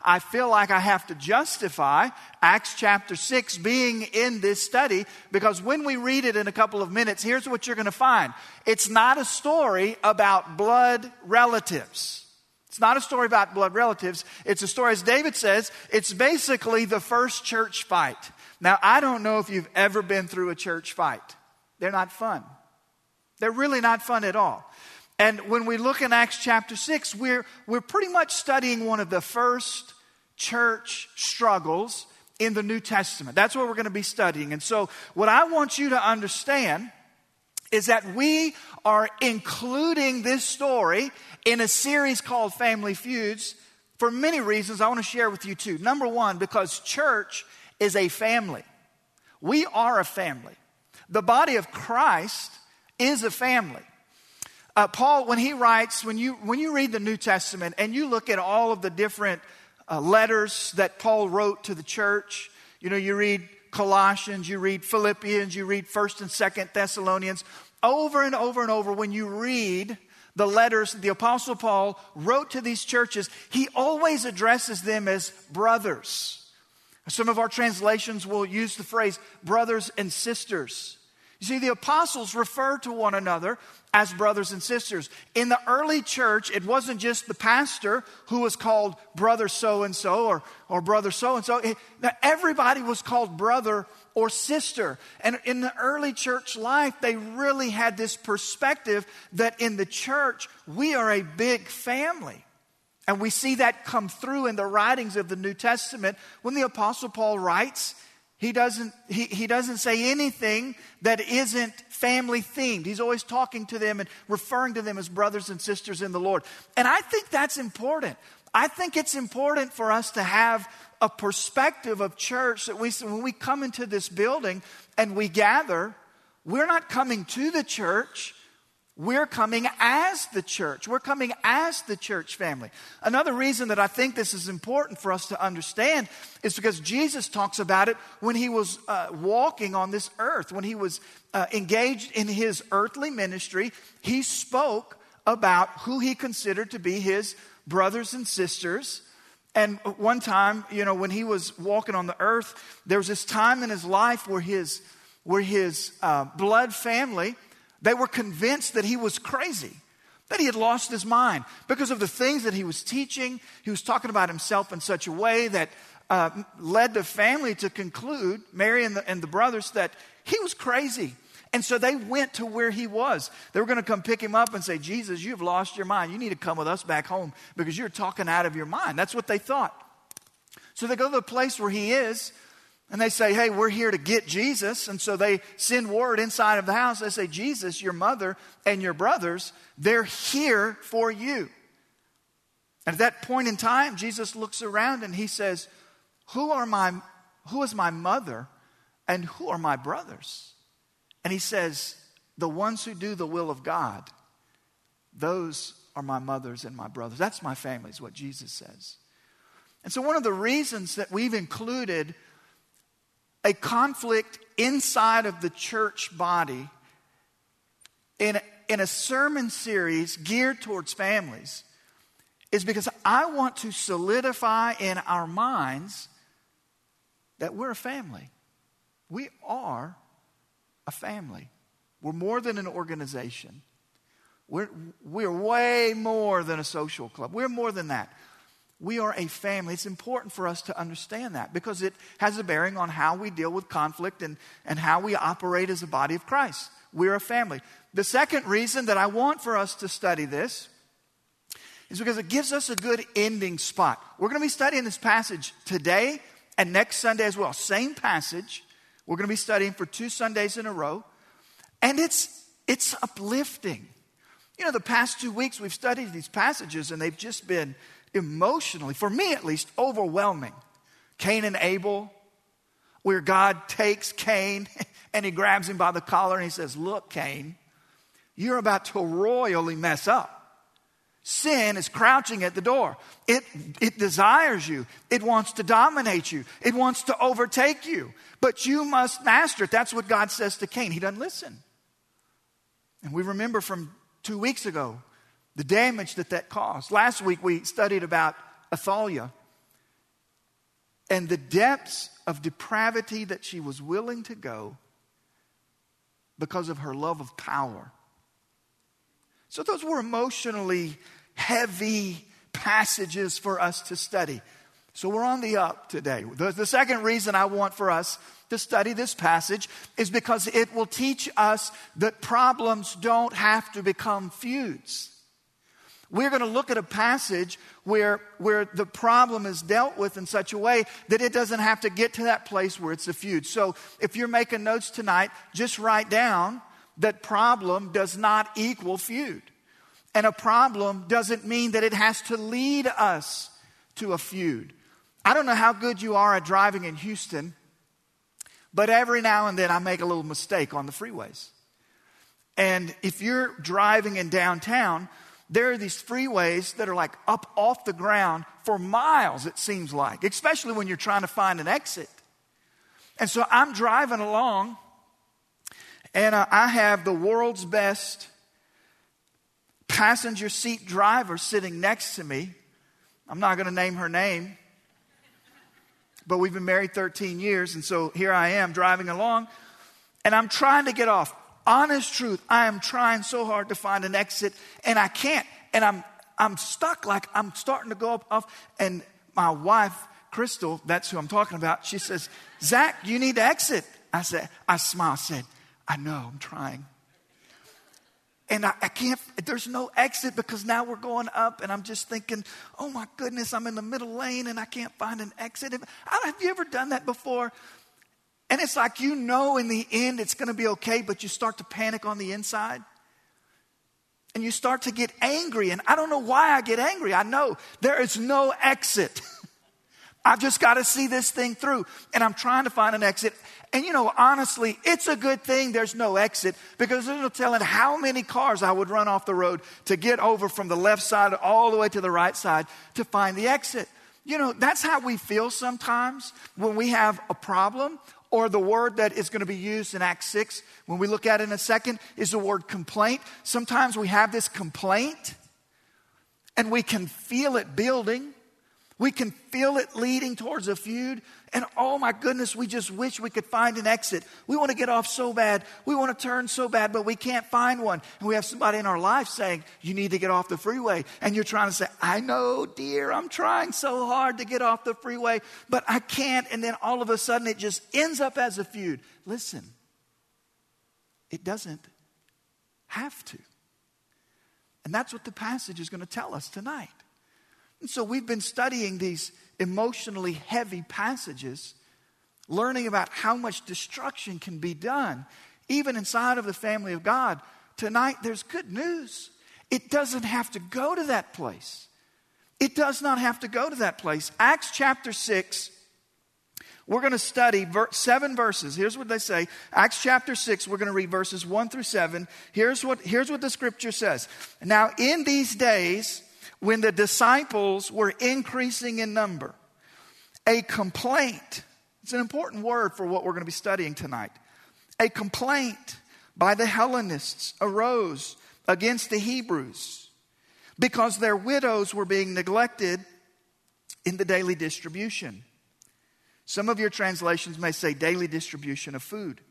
I feel like I have to justify Acts chapter 6 being in this study, because when we read it in a couple of minutes, here's what you're going to find. It's not a story about blood relatives. It's not a story about blood relatives. It's a story, as David says, it's basically the first church fight. Now, I don't know if you've ever been through a church fight. They're not fun. They're really not fun at all. And when we look in Acts chapter 6, we're pretty much studying one of the first church struggles in the New Testament. That's what we're going to be studying. And so what I want you to understand is that we are including this story in a series called Family Feuds for many reasons I want to share with you too. Number one, because church is a family. We are a family. The body of Christ is a family. Paul, when he writes, when you read the New Testament and you look at all of the different letters that Paul wrote to the church, you read Colossians, you read Philippians, you read 1st and 2nd Thessalonians, over and over and over, when you read the letters the Apostle Paul wrote to these churches, he always addresses them as brothers. Some of our translations will use the phrase brothers and sisters. You see, the apostles refer to one another as brothers and sisters. In the early church, it wasn't just the pastor who was called brother so-and-so or brother so-and-so. Now, everybody was called brother or sister. And in the early church life, they really had this perspective that in the church, we are a big family. And we see that come through in the writings of the New Testament. When the Apostle Paul writes, he doesn't say anything that isn't family themed. He's always talking to them and referring to them as brothers and sisters in the Lord. And I think that's important. I think it's important for us to have a perspective of church that when we come into this building and we gather, we're not coming to the church. We're coming as the church. We're coming as the church family. Another reason that I think this is important for us to understand is because Jesus talks about it when he was walking on this earth. When he was engaged in his earthly ministry, he spoke about who he considered to be his brothers and sisters. And one time, when he was walking on the earth, there was this time in his life where his blood family, they were convinced that he was crazy, that he had lost his mind because of the things that he was teaching. He was talking about himself in such a way that led the family to conclude, Mary and the brothers, that he was crazy. And so they went to where he was. They were going to come pick him up and say, Jesus, you've lost your mind. You need to come with us back home because you're talking out of your mind. That's what they thought. So they go to the place where he is. And they say, hey, we're here to get Jesus. And so they send word inside of the house. They say, Jesus, your mother and your brothers, they're here for you. And at that point in time, Jesus looks around and he says, who is my mother and who are my brothers? And he says, the ones who do the will of God, those are my mothers and my brothers. That's my family, is what Jesus says. And so one of the reasons that we've included a conflict inside of the church body in a sermon series geared towards families is because I want to solidify in our minds that we're a family. We are a family. We're more than an organization. We're way more than a social club. We're more than that. We are a family. It's important for us to understand that because it has a bearing on how we deal with conflict and how we operate as a body of Christ. We're a family. The second reason that I want for us to study this is because it gives us a good ending spot. We're going to be studying this passage today and next Sunday as well. Same passage. We're going to be studying for 2 Sundays in a row. And it's uplifting. The past 2 weeks we've studied these passages and they've just been emotionally, for me at least, overwhelming. Cain and Abel, where God takes Cain and he grabs him by the collar and he says, look, Cain, you're about to royally mess up. Sin is crouching at the door. It desires you. It wants to dominate you. It wants to overtake you. But you must master it. That's what God says to Cain. He doesn't listen. And we remember from 2 weeks ago, the damage that caused. Last week we studied about Athaliah and the depths of depravity that she was willing to go because of her love of power. So those were emotionally heavy passages for us to study. So we're on the up today. The second reason I want for us to study this passage is because it will teach us that problems don't have to become feuds. We're going to look at a passage where the problem is dealt with in such a way that it doesn't have to get to that place where it's a feud. So if you're making notes tonight, just write down that problem does not equal feud. And a problem doesn't mean that it has to lead us to a feud. I don't know how good you are at driving in Houston, but every now and then I make a little mistake on the freeways. And if you're driving in downtown, there are these freeways that are like up off the ground for miles, it seems like, especially when you're trying to find an exit. And so I'm driving along, and I have the world's best passenger seat driver sitting next to me. I'm not going to name her name, but we've been married 13 years, and so here I am driving along, and I'm trying to get off. Honest truth, I am trying so hard to find an exit, and I can't. And I'm stuck, like I'm starting to go off. And my wife, Crystal, that's who I'm talking about, she says, Zach, you need to exit. I smiled, said, I know, I'm trying. And I can't, there's no exit because now we're going up, and I'm just thinking, oh my goodness, I'm in the middle lane and I can't find an exit. Have you ever done that before? And it's like, in the end it's going to be okay, but you start to panic on the inside. And you start to get angry. And I don't know why I get angry. I know there is no exit. I've just got to see this thing through. And I'm trying to find an exit. And honestly, it's a good thing there's no exit, because there's no telling how many cars I would run off the road to get over from the left side all the way to the right side to find the exit. That's how we feel sometimes when we have a problem. Or the word that is going to be used in Acts 6, when we look at it in a second, is the word complaint. Sometimes we have this complaint, and we can feel it building. We can feel it leading towards a feud. And oh my goodness, we just wish we could find an exit. We want to get off so bad. We want to turn so bad, but we can't find one. And we have somebody in our life saying, you need to get off the freeway. And you're trying to say, I know, dear, I'm trying so hard to get off the freeway, but I can't. And then all of a sudden it just ends up as a feud. Listen, it doesn't have to. And that's what the passage is going to tell us tonight. And so we've been studying these emotionally heavy passages, learning about how much destruction can be done, even inside of the family of God. Tonight, there's good news. It doesn't have to go to that place. It does not have to go to that place. Acts chapter 6, we're going to study 7 verses. Here's what they say. Acts chapter 6, we're going to read verses 1 through 7. Here's what the scripture says. Now, in these days, when the disciples were increasing in number, a complaint, it's an important word for what we're going to be studying tonight. A complaint by the Hellenists arose against the Hebrews because their widows were being neglected in the daily distribution. Some of your translations may say daily distribution of food.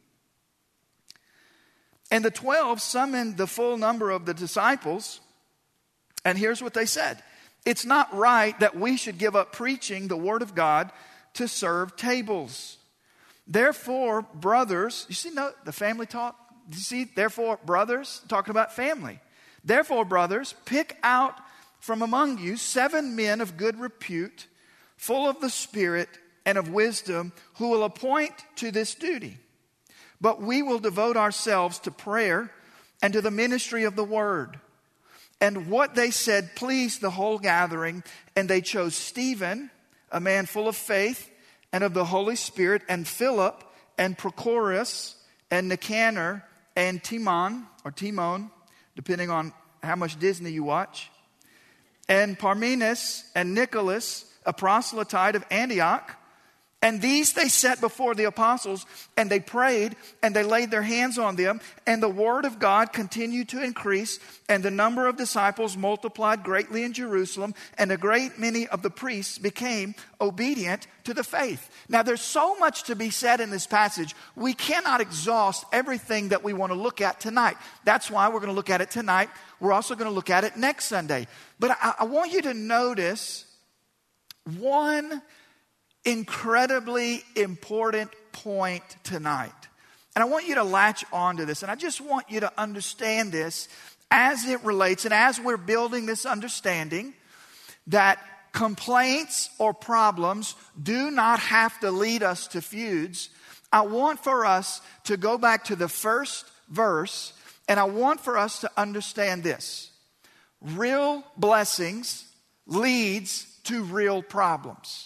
And the 12 summoned the full number of the disciples. And here's what they said. It's not right that we should give up preaching the word of God to serve tables. Therefore, brothers, you see the family talk? You see, therefore, brothers, talking about family. Therefore, brothers, pick out from among you 7 men of good repute, full of the Spirit and of wisdom, who will appoint to this duty. But we will devote ourselves to prayer and to the ministry of the word. And what they said pleased the whole gathering, and they chose Stephen, a man full of faith and of the Holy Spirit, and Philip, and Prochorus, and Nicanor, and Timon, depending on how much Disney you watch, and Parmenas, and Nicholas, a proselyte of Antioch, And these they set before the apostles, and they prayed, and they laid their hands on them, and the word of God continued to increase, and the number of disciples multiplied greatly in Jerusalem, and a great many of the priests became obedient to the faith. Now, there's so much to be said in this passage. We cannot exhaust everything that we want to look at tonight. That's why we're going to look at it tonight. We're also going to look at it next Sunday. But I want you to notice one incredibly important point tonight. And I want you to latch on to this. And I just want you to understand this as it relates and as we're building this understanding that complaints or problems do not have to lead us to feuds. I want for us to go back to the first verse, and I want for us to understand this. Real blessings leads to real problems.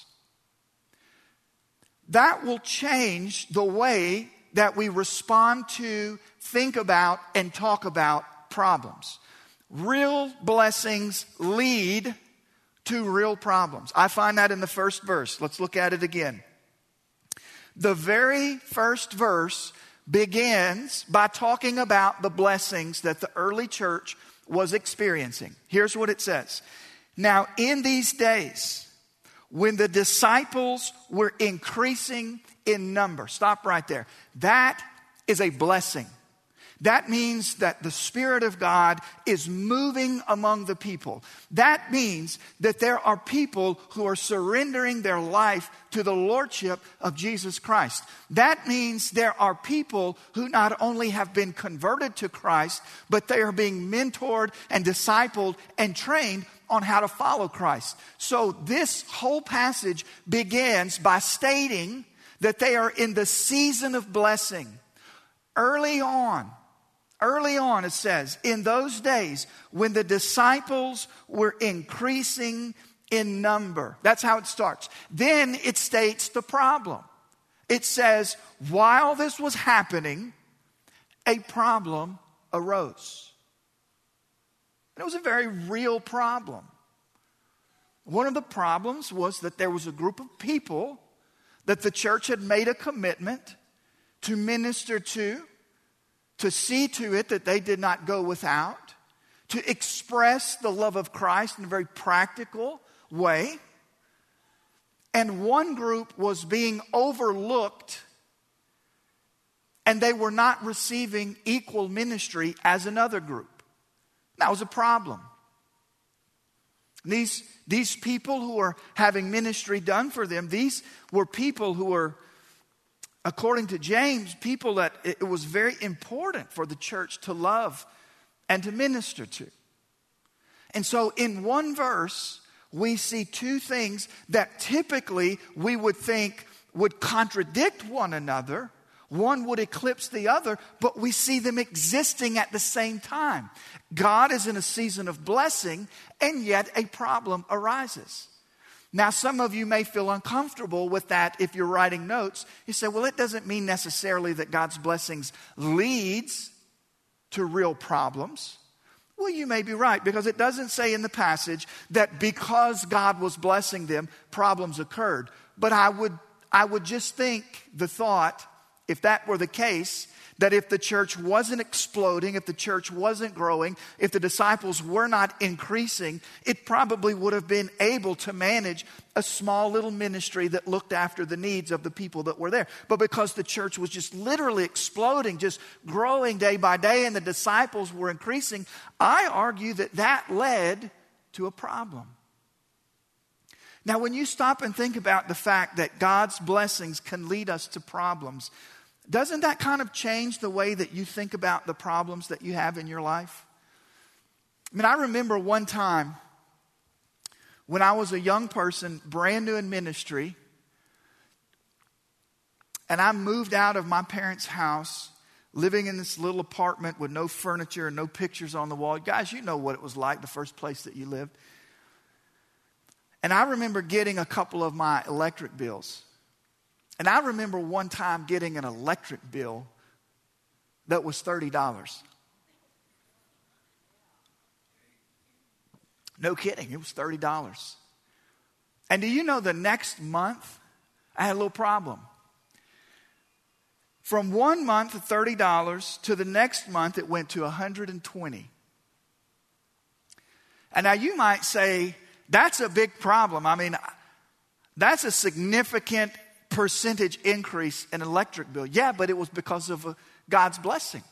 That will change the way that we respond to, think about, and talk about problems. Real blessings lead to real problems. I find that in the first verse. Let's look at it again. The very first verse begins by talking about the blessings that the early church was experiencing. Here's what it says. Now, in these days, when the disciples were increasing in number. Stop right there. That is a blessing. That means that the Spirit of God is moving among the people. That means that there are people who are surrendering their life to the Lordship of Jesus Christ. That means there are people who not only have been converted to Christ, but they are being mentored and discipled and trained on how to follow Christ. So this whole passage begins by stating that they are in the season of blessing. Early on it says, in those days when the disciples were increasing in number. That's how it starts. Then it states the problem. It says, while this was happening, a problem arose. It was a very real problem. One of the problems was that there was a group of people that the church had made a commitment to minister to see to it that they did not go without, to express the love of Christ in a very practical way. And one group was being overlooked, and they were not receiving equal ministry as another group. That was a problem. These people who were having ministry done for them, these were people who were, according to James, people that it was very important for the church to love and to minister to. And so in one verse, we see two things that typically we would think would contradict one another. One would eclipse the other, but we see them existing at the same time. God is in a season of blessing, and yet a problem arises. Now, some of you may feel uncomfortable with that if you're writing notes. You say, well, it doesn't mean necessarily that God's blessings leads to real problems. Well, you may be right, because it doesn't say in the passage that because God was blessing them, problems occurred. But I would just think the thought, if that were the case, that if the church wasn't exploding, if the church wasn't growing, if the disciples were not increasing, it probably would have been able to manage a small little ministry that looked after the needs of the people that were there. But because the church was just literally exploding, just growing day by day, and the disciples were increasing, I argue that led to a problem. Now, when you stop and think about the fact that God's blessings can lead us to problems, doesn't that kind of change the way that you think about the problems that you have in your life? I mean, I remember one time when I was a young person, brand new in ministry, and I moved out of my parents' house, living in this little apartment with no furniture and no pictures on the wall. Guys, you know what it was like, the first place that you lived. And I remember getting a couple of my electric bills. And I remember one time getting an electric bill that was $30. No kidding, it was $30. And do you know the next month I had a little problem. From 1 month of $30 to the next month, it went to $120. And now you might say, that's a big problem. I mean, that's a significant percentage increase in electric bill. Yeah, but it was because of God's blessing.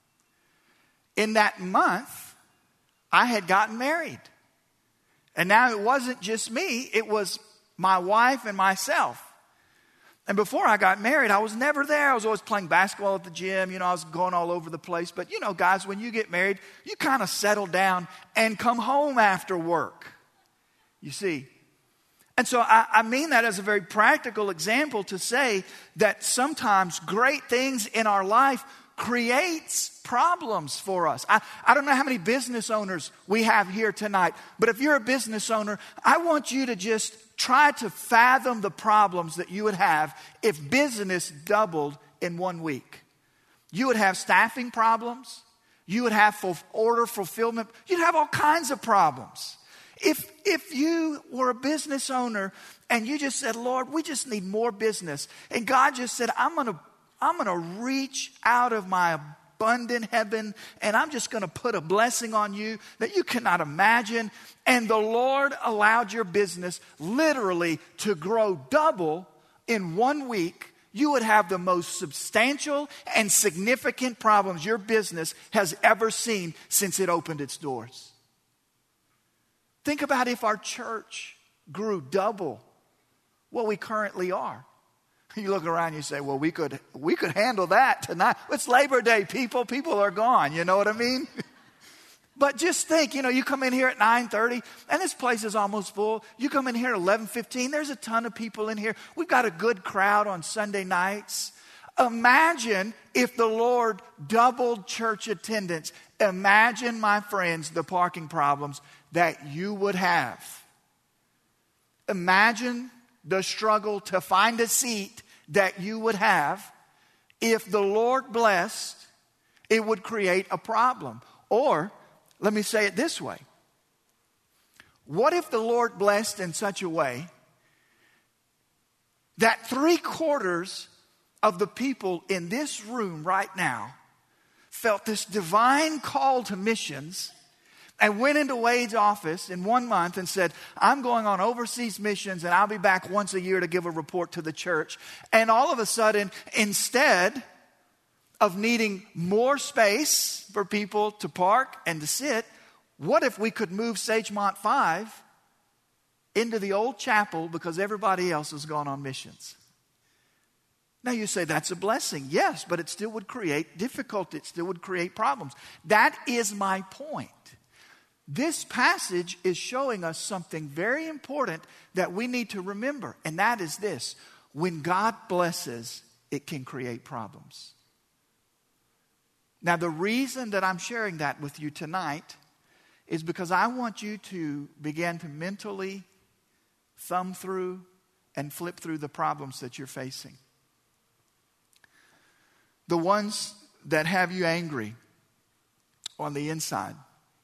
In that month, I had gotten married. And now it wasn't just me, it was my wife and myself. And before I got married, I was never there. I was always playing basketball at the gym. I was going all over the place. But guys, when you get married, you kind of settle down and come home after work. You see? And so I mean that as a very practical example to say that sometimes great things in our life creates problems for us. I don't know how many business owners we have here tonight, but if you're a business owner, I want you to just try to fathom the problems that you would have if business doubled in 1 week. You would have staffing problems. You would have order fulfillment. You'd have all kinds of problems. If you were a business owner and you just said, Lord, we just need more business. And God just said, I'm going to reach out of my abundant heaven and I'm just going to put a blessing on you that you cannot imagine. And the Lord allowed your business literally to grow double in 1 week. You would have the most substantial and significant problems your business has ever seen since it opened its doors. Think about if our church grew double what we currently are. You look around and you say, well, we could handle that tonight. It's Labor Day, people. People are gone. You know what I mean? But just think, you come in here at 9:30 and this place is almost full. You come in here at 11:15. There's a ton of people in here. We've got a good crowd on Sunday nights. Imagine if the Lord doubled church attendance. Imagine, my friends, the parking problems that you would have. Imagine the struggle to find a seat that you would have. If the Lord blessed, it would create a problem. Or, let me say it this way. What if the Lord blessed in such a way that 3/4 of the people in this room right now felt this divine call to missions and went into Wade's office in 1 month and said, I'm going on overseas missions and I'll be back once a year to give a report to the church. And all of a sudden, instead of needing more space for people to park and to sit, what if we could move Sagemont 5 into the old chapel because everybody else has gone on missions? Now you say that's a blessing. Yes, but it still would create difficulty. It still would create problems. That is my point. This passage is showing us something very important that we need to remember. And that is this. When God blesses, it can create problems. Now the reason that I'm sharing that with you tonight is because I want you to begin to mentally thumb through and flip through the problems that you're facing. The ones that have you angry on the inside.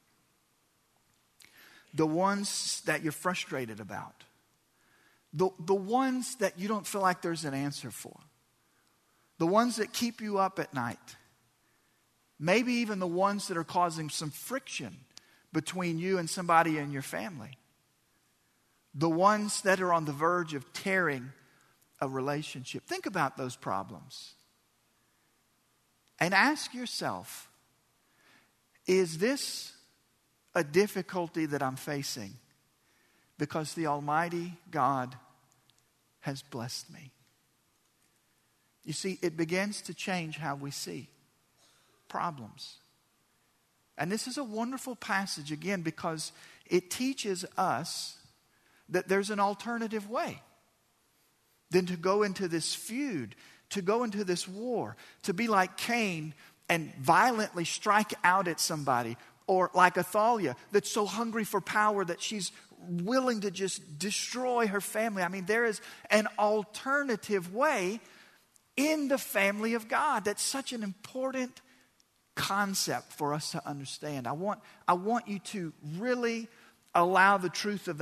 The ones that you're frustrated about. The ones that you don't feel like there's an answer for. The ones that keep you up at night. Maybe even the ones that are causing some friction between you and somebody in your family. The ones that are on the verge of tearing a relationship. Think about those problems. And ask yourself, is this a difficulty that I'm facing because the Almighty God has blessed me? You see, it begins to change how we see problems. And this is a wonderful passage again because it teaches us that there's an alternative way than to go into this feud, to go into this war, to be like Cain and violently strike out at somebody, or like Athaliah that's so hungry for power that she's willing to just destroy her family. I mean, there is an alternative way in the family of God. That's such an important concept for us to understand. I want you to really allow the truth of that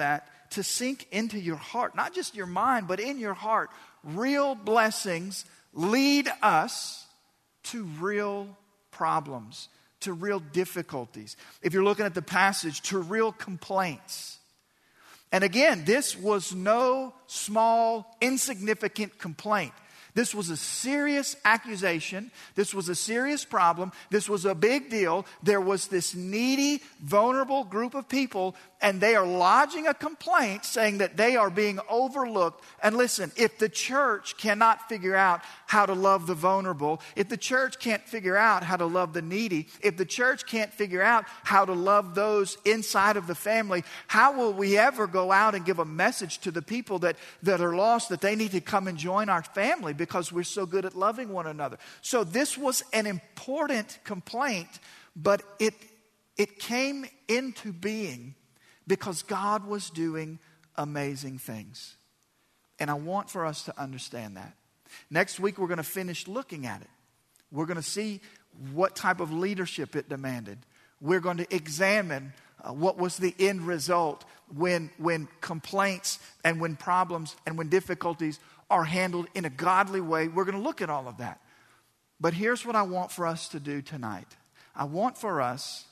to sink into your heart, not just your mind, but in your heart. Real blessings lead us to real problems, to real difficulties. If you're looking at the passage, to real complaints. And again, this was no small, insignificant complaint. This was a serious accusation. This was a serious problem. This was a big deal. There was this needy, vulnerable group of people, and they are lodging a complaint saying that they are being overlooked. And listen, if the church cannot figure out how to love the vulnerable, if the church can't figure out how to love the needy, if the church can't figure out how to love those inside of the family, how will we ever go out and give a message to the people that are lost that they need to come and join our family because we're so good at loving one another? So this was an important complaint, but it came into being because God was doing amazing things. And I want for us to understand that. Next week, we're going to finish looking at it. We're going to see what type of leadership it demanded. We're going to examine what was the end result when complaints and when problems and when difficulties are handled in a godly way. We're going to look at all of that. But here's what I want for us to do tonight. I want for us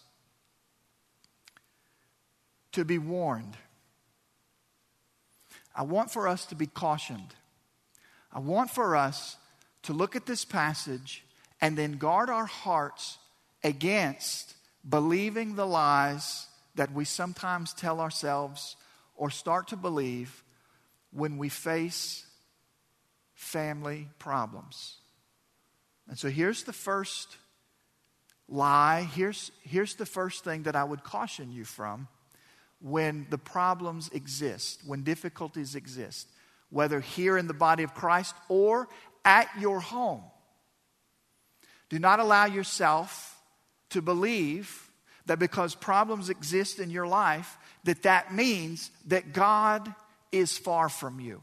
to be warned. I want for us to be cautioned. I want for us to look at this passage and then guard our hearts against believing the lies that we sometimes tell ourselves or start to believe when we face family problems. And so here's the first lie. Here's the first thing that I would caution you from when the problems exist, when difficulties exist, whether here in the body of Christ or at your home. Do not allow yourself to believe that because problems exist in your life, that means that God is far from you.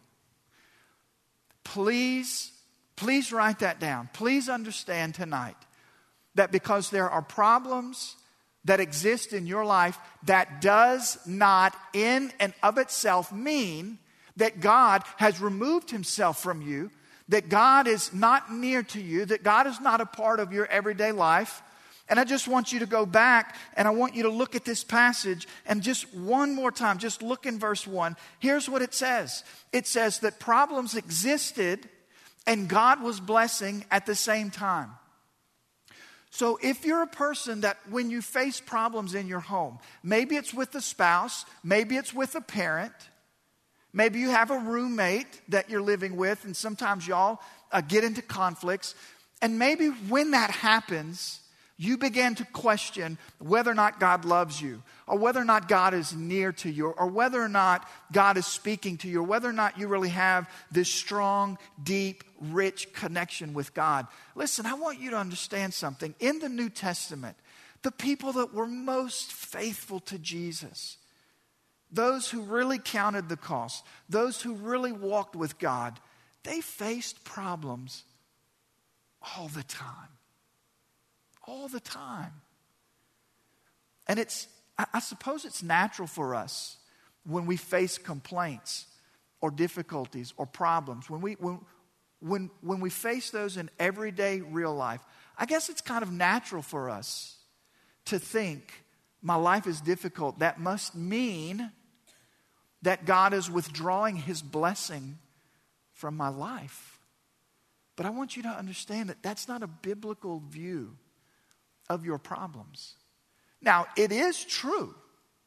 Please write that down. Please understand tonight that because there are problems that exist in your life, that does not in and of itself mean that God has removed himself from you, that God is not near to you, that God is not a part of your everyday life. And I just want you to go back and I want you to look at this passage and just one more time, just look in verse 1. Here's what it says. It says that problems existed and God was blessing at the same time. So if you're a person that when you face problems in your home, maybe it's with a spouse, maybe it's with a parent, maybe you have a roommate that you're living with, and sometimes y'all get into conflicts, and maybe when that happens, you begin to question whether or not God loves you, or whether or not God is near to you, or whether or not God is speaking to you, or whether or not you really have this strong, deep, rich connection with God. Listen, I want you to understand something. In the New Testament, the people that were most faithful to Jesus, those who really counted the cost, those who really walked with God, they faced problems all the time. All the time. And I suppose it's natural for us when we face complaints or difficulties or problems, when we face those in everyday real life, I guess it's kind of natural for us to think, my life is difficult. That must mean that God is withdrawing his blessing from my life. But I want you to understand that that's not a biblical view of your problems. Now, it is true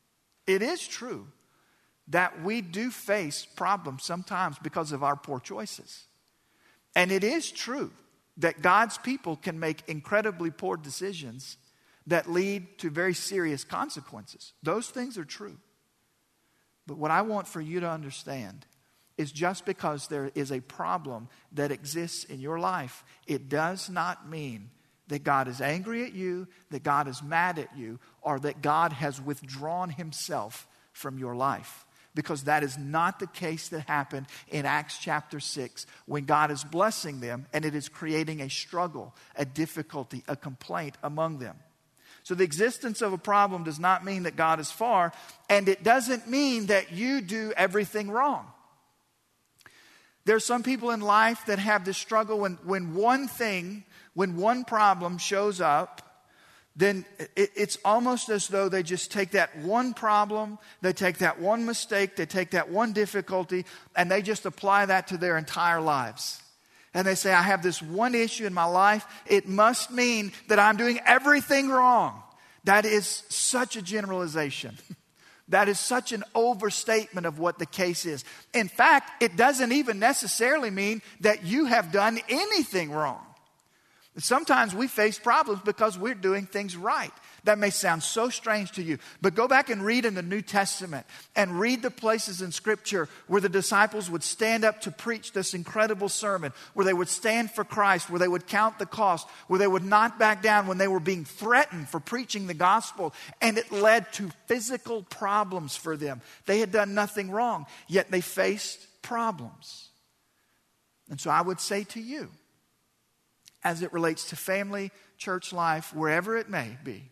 that we do face problems sometimes because of our poor choices. And it is true that God's people can make incredibly poor decisions that lead to very serious consequences. Those things are true. But what I want for you to understand is just because there is a problem that exists in your life, it does not mean that God is angry at you, that God is mad at you, or that God has withdrawn himself from your life. Because that is not the case that happened in Acts chapter 6 when God is blessing them and it is creating a struggle, a difficulty, a complaint among them. So the existence of a problem does not mean that God is far, and it doesn't mean that you do everything wrong. There are some people in life that have this struggle when one problem shows up, then it's almost as though they just take that one problem, they take that one mistake, they take that one difficulty, and they just apply that to their entire lives. And they say, I have this one issue in my life. It must mean that I'm doing everything wrong. That is such a generalization. That is such an overstatement of what the case is. In fact, it doesn't even necessarily mean that you have done anything wrong. Sometimes we face problems because we're doing things right. That may sound so strange to you, but go back and read in the New Testament and read the places in Scripture where the disciples would stand up to preach this incredible sermon, where they would stand for Christ, where they would count the cost, where they would not back down when they were being threatened for preaching the gospel, and it led to physical problems for them. They had done nothing wrong, yet they faced problems. And so I would say to you, as it relates to family, church life, wherever it may be,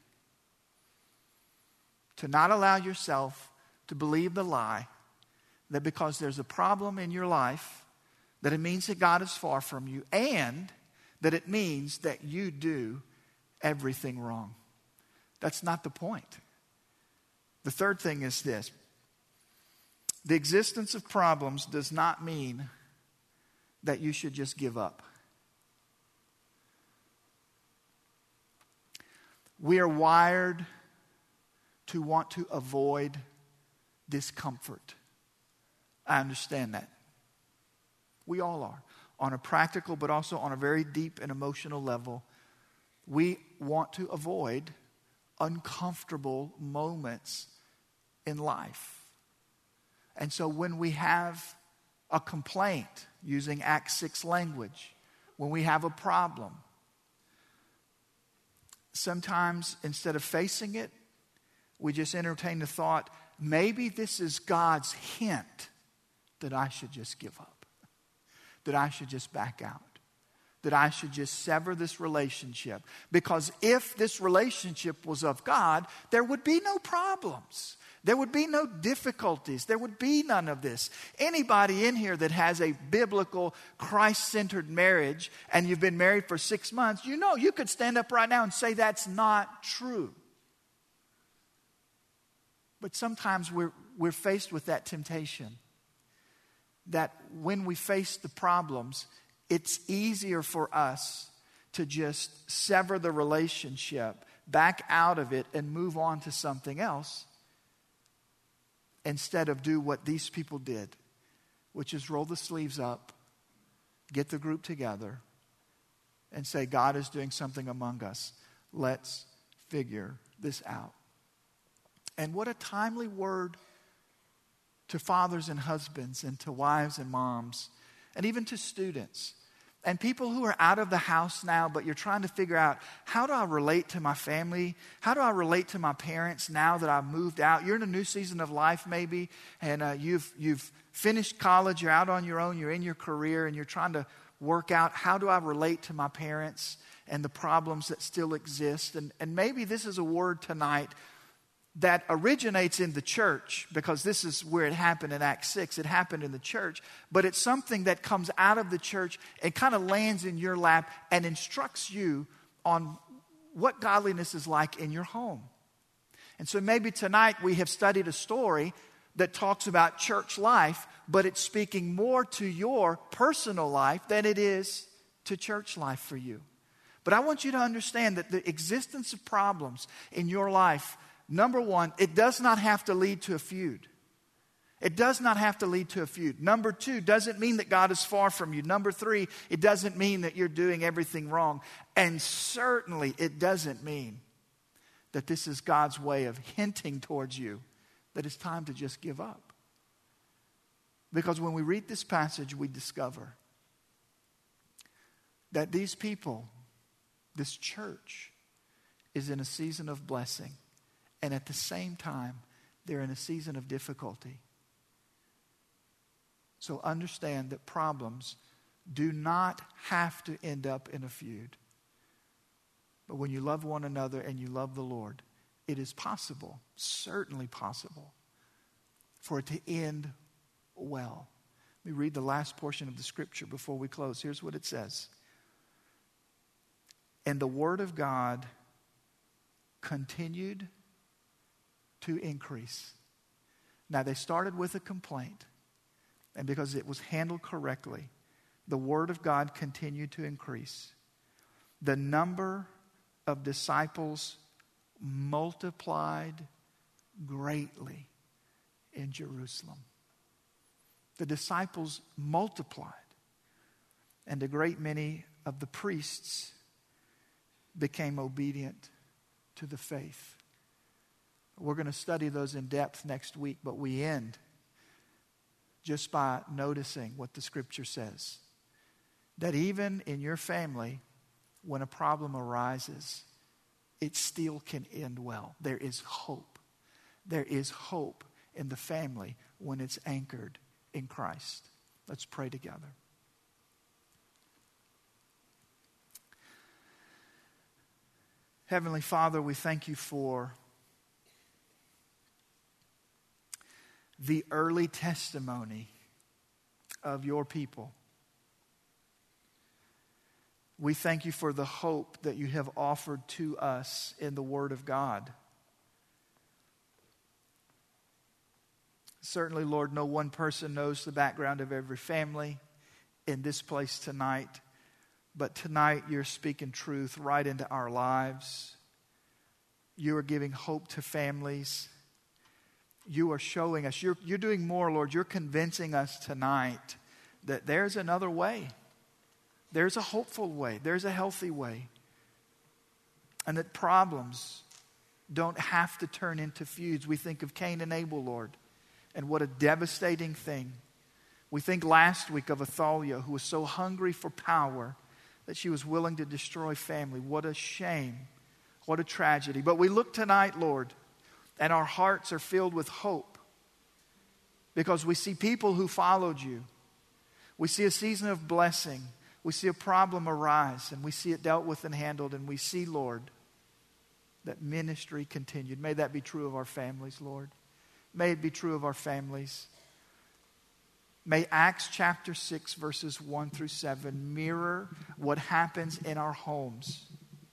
to not allow yourself to believe the lie that because there's a problem in your life, that it means that God is far from you, and that it means that you do everything wrong. That's not the point. The third thing is this: the existence of problems does not mean that you should just give up. We are wired to want to avoid discomfort. I understand that. We all are. On a practical, but also on a very deep and emotional level, we want to avoid uncomfortable moments in life. And so when we have a complaint, using Acts 6 language, when we have a problem, sometimes instead of facing it, we just entertain the thought, maybe this is God's hint that I should just give up, that I should just back out, that I should just sever this relationship. Because if this relationship was of God, there would be no problems. There would be no difficulties. There would be none of this. Anybody in here that has a biblical, Christ-centered marriage and you've been married for 6 months, you know you could stand up right now and say that's not true. But sometimes we're faced with that temptation that when we face the problems, it's easier for us to just sever the relationship, back out of it, and move on to something else, instead of do what these people did, which is roll the sleeves up, get the group together, and say, God is doing something among us. Let's figure this out. And what a timely word to fathers and husbands and to wives and moms and even to students and people who are out of the house now, but you're trying to figure out, how do I relate to my family? How do I relate to my parents now that I've moved out? You're in a new season of life maybe, and you've finished college, you're out on your own, you're in your career, and you're trying to work out, how do I relate to my parents and the problems that still exist? And maybe this is a word tonight that originates in the church, because this is where it happened in Acts 6. It happened in the church, but it's something that comes out of the church and kind of lands in your lap and instructs you on what godliness is like in your home. And so maybe tonight we have studied a story that talks about church life, but it's speaking more to your personal life than it is to church life for you. But I want you to understand that the existence of problems in your life, number one, it does not have to lead to a feud. It does not have to lead to a feud. Number two, doesn't mean that God is far from you. Number three, it doesn't mean that you're doing everything wrong. And certainly it doesn't mean that this is God's way of hinting towards you that it's time to just give up. Because when we read this passage, we discover that these people, this church, is in a season of blessing. And at the same time, they're in a season of difficulty. So understand that problems do not have to end up in a feud. But when you love one another and you love the Lord, it is possible, certainly possible, for it to end well. Let me read the last portion of the scripture before we close. Here's what it says. And the word of God continued to increase. Now, they started with a complaint, and because it was handled correctly, the word of God continued to increase. The number of disciples multiplied greatly in Jerusalem. The disciples multiplied, and a great many of the priests became obedient to the faith. We're going to study those in depth next week, but we end just by noticing what the scripture says. That even in your family, when a problem arises, it still can end well. There is hope. There is hope in the family when it's anchored in Christ. Let's pray together. Heavenly Father, we thank you for the early testimony of your people. We thank you for the hope that you have offered to us in the Word of God. Certainly, Lord, no one person knows the background of every family in this place tonight. But tonight, you're speaking truth right into our lives. You are giving hope to families. You are showing us, you're doing more, Lord. You're convincing us tonight that there's another way. There's a hopeful way. There's a healthy way. And that problems don't have to turn into feuds. We think of Cain and Abel, Lord, and what a devastating thing. We think last week of Athaliah, who was so hungry for power that she was willing to destroy family. What a shame. What a tragedy. But we look tonight, Lord, and our hearts are filled with hope because we see people who followed you. We see a season of blessing. We see a problem arise, and we see it dealt with and handled, and we see, Lord, that ministry continued. May that be true of our families, Lord. May it be true of our families. May Acts chapter 6, verses 1 through 7 mirror what happens in our homes.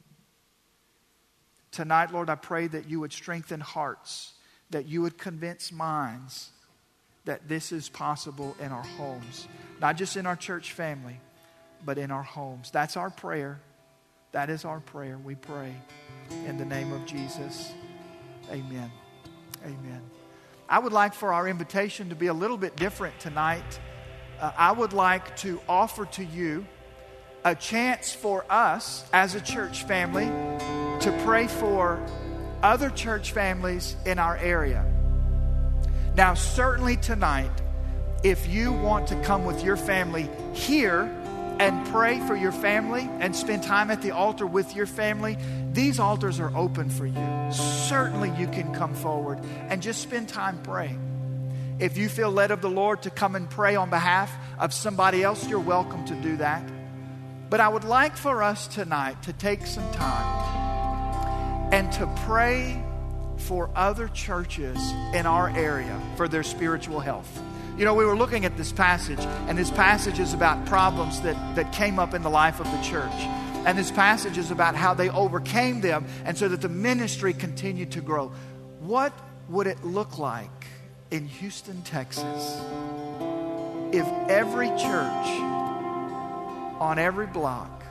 Tonight, Lord, I pray that you would strengthen hearts, that you would convince minds that this is possible in our homes. Not just in our church family, but in our homes. That's our prayer. That is our prayer. We pray in the name of Jesus. Amen. Amen. I would like for our invitation to be a little bit different tonight. I would like to offer to you a chance for us as a church family to pray for other church families in our area. Now, certainly tonight, if you want to come with your family here and pray for your family and spend time at the altar with your family, these altars are open for you. Certainly you can come forward and just spend time praying. If you feel led of the Lord to come and pray on behalf of somebody else, you're welcome to do that. But I would like for us tonight to take some time and to pray for other churches in our area for their spiritual health. You know, we were looking at this passage, and this passage is about problems that came up in the life of the church. And this passage is about how they overcame them, and so that the ministry continued to grow. What would it look like in Houston, Texas, if every church on every block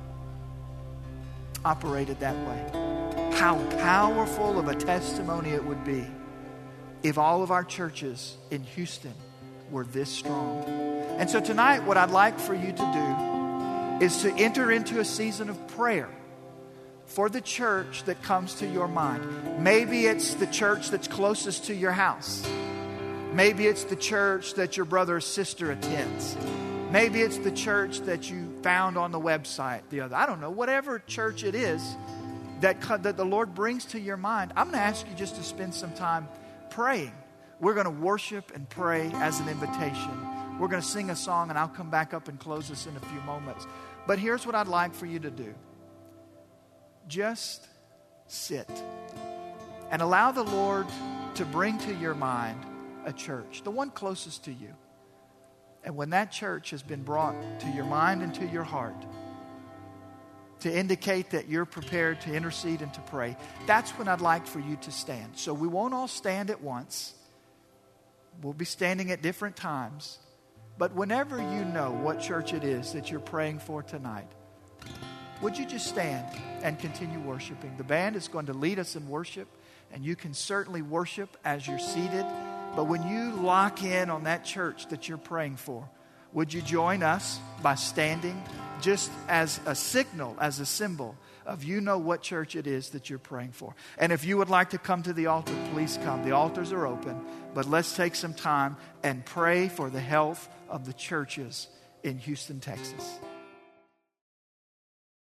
operated that way? How powerful of a testimony it would be if all of our churches in Houston were this strong. And so tonight, what I'd like for you to do is to enter into a season of prayer for the church that comes to your mind. Maybe it's the church that's closest to your house. Maybe it's the church that your brother or sister attends. Maybe it's the church that you found on the website the other. I don't know, whatever church it is that the Lord brings to your mind. I'm going to ask you just to spend some time praying. We're going to worship and pray as an invitation. We're going to sing a song, and I'll come back up and close this in a few moments. But here's what I'd like for you to do. just sit and allow the Lord to bring to your mind a church, the one closest to you. And when that church has been brought to your mind and to your heart, to indicate that you're prepared to intercede and to pray, that's when I'd like for you to stand. So we won't all stand at once. We'll be standing at different times. But whenever you know what church it is that you're praying for tonight, would you just stand and continue worshiping? The band is going to lead us in worship, and you can certainly worship as you're seated. But when you lock in on that church that you're praying for, would you join us by standing just as a signal, as a symbol of you know what church it is that you're praying for? And if you would like to come to the altar, please come. The altars are open. But let's take some time and pray for the health of the churches in Houston, Texas.